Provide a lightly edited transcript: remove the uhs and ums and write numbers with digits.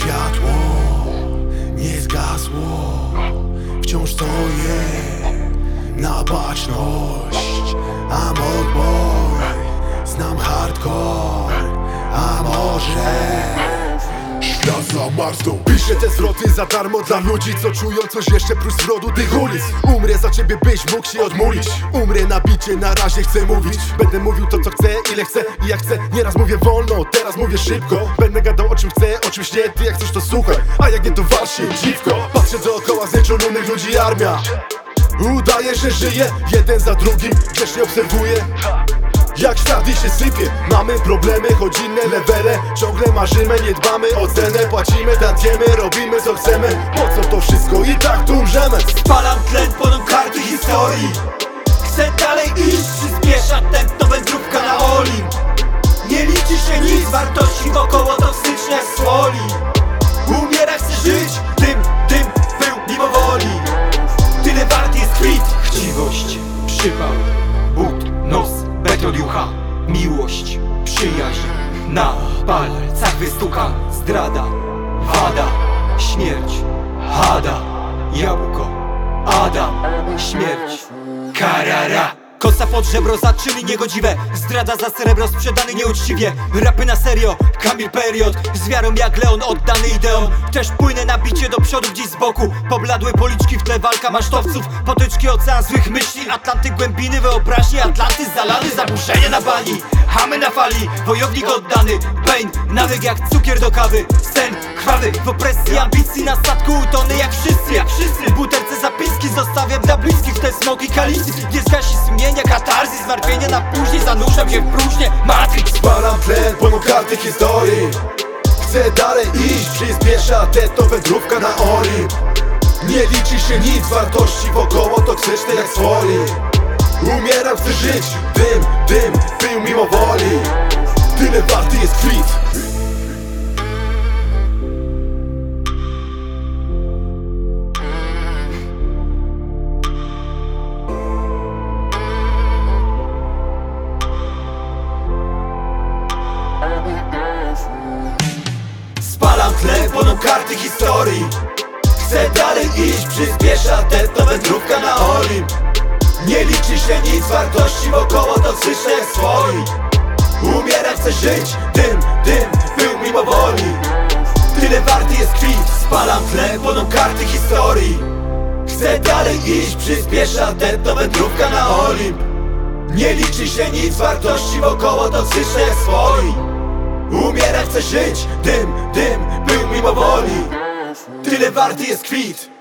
Światło nie zgasło, wciąż stoję na baczność. I'm old boy, znam hardcore, a może świat zamarzną. Piszę te zwroty za darmo dla ludzi, co czują coś jeszcze prócz zrodu tych ulic. Umrę za ciebie, byś mógł się odmulić. Umrę na bicie, na razie chcę mówić. Będę mówił to, co chcę, ile chcę i jak chcę. Nieraz mówię wolno, teraz mówię szybko. Będę gadał o czym chcę, o czymś nie. Ty jak chcesz to słuchaj, a jak nie to wal się dziwko. Patrzę dookoła znieczonych ludzi armia. Udaje, że żyje, jeden za drugim, grzecznie obserwuję jak świat i się sypie. Mamy problemy, choć inne levele. Ciągle marzymy, nie dbamy o cenę. Płacimy, tantiemy, robimy co chcemy. Po co to wszystko i tak tu umrzemy? Spalam tlen, płoną karty historii. Chcę dalej iść, przyspiesza tętno wędrówka na Olimp. Nie liczy się nic, wartości wokoło toksyczne jak słoli. Umiera, chcę żyć, dym, pył, mimo woli. Tyle wart jest kwit, chciwość, przypał, but, nos, beton jucha. Miłość, przyjaźń, na palcach wystuka. Zdrada, wada, śmierć, hada, jabłko, Adam, śmierć, karara. Kosa pod żebro za czyny niegodziwe. Zdrada za srebro sprzedany nieuczciwie. Rapy na serio, Kamil Period. Z wiarą jak Leon oddany ideom. Też płynę na bicie do przodu gdzieś z boku. Pobladłe policzki w tle walka masztowców. Potyczki ocean złych myśli. Atlantyk głębiny wyobraźni. Atlantyk zalany, zaburzenie na bani. Hamy na fali, wojownik oddany. Pain, nawyk jak cukier do kawy. Sen krwawy, w opresji ambicji. Na statku utony jak wszyscy. W butelce zapiski zostawiam dla bliskich. Te smoki kalicy, nie zgasi sumienia. Katarzis, zmartwienie na później. Zanurzam się w próżnię, Matrix. Spalam tlen, płoną karty historii. Chcę dalej iść, przyspiesza tętno wędrówka na Olimp. Nie liczy się nic, wartości wokoło toksyczne jak słoli. Umieram, chcę żyć, dym, pył mimo woli. Tyle warty jest kwit. Spalam tlen, płoną karty historii. Chcę dalej iść, przyspiesza tętno wędrówka na Olimp. Nie liczy się nic, wartości wokoło toksyczne jak słoli. Umieram, chcę żyć, dym, pył mimo woli. Tyle warty jest kwit. Spalam tlen, płoną karty historii. Chcę dalej iść, przyspiesza tętno wędrówka na Olimp. Nie liczy się nic, wartości wokoło toksyczne jak słoli. Umieram, chcę żyć, dym, pył mimo woli. Tyle warty jest kwit.